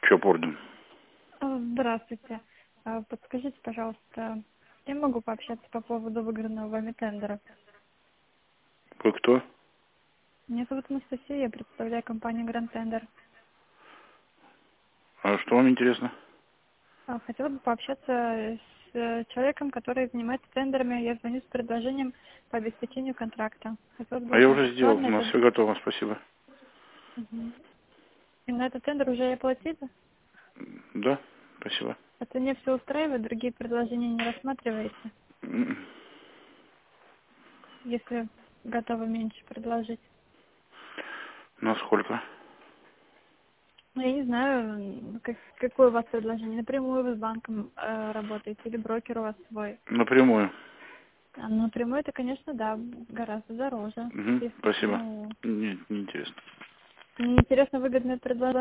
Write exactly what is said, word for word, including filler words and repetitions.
Чопордин. Здравствуйте. А, Подскажите, пожалуйста, я могу пообщаться по поводу выигранного вами тендера? Вы кто? Меня зовут Анастасия, я представляю компанию Grand Tender. А что вам интересно? А, Хотела бы пообщаться с э, человеком, который занимается тендерами. Я звоню с предложением по обеспечению контракта. Хотелось бы А я узнать, уже сделал, актуально у нас это. все готово, спасибо. Мгм. И на этот тендер уже я платила? Да, спасибо. Это не все устраивает, другие предложения не рассматриваете, М, если готовы меньше предложить? Насколько? Ну, я не знаю, м, как, какое у вас предложение. Напрямую вы с банком э, работаете или брокер у вас свой? Напрямую. А, ну, напрямую это, конечно, да, гораздо дороже. Мгм, Если, спасибо. ну, Не, не интересно. интересно выгодное предложение.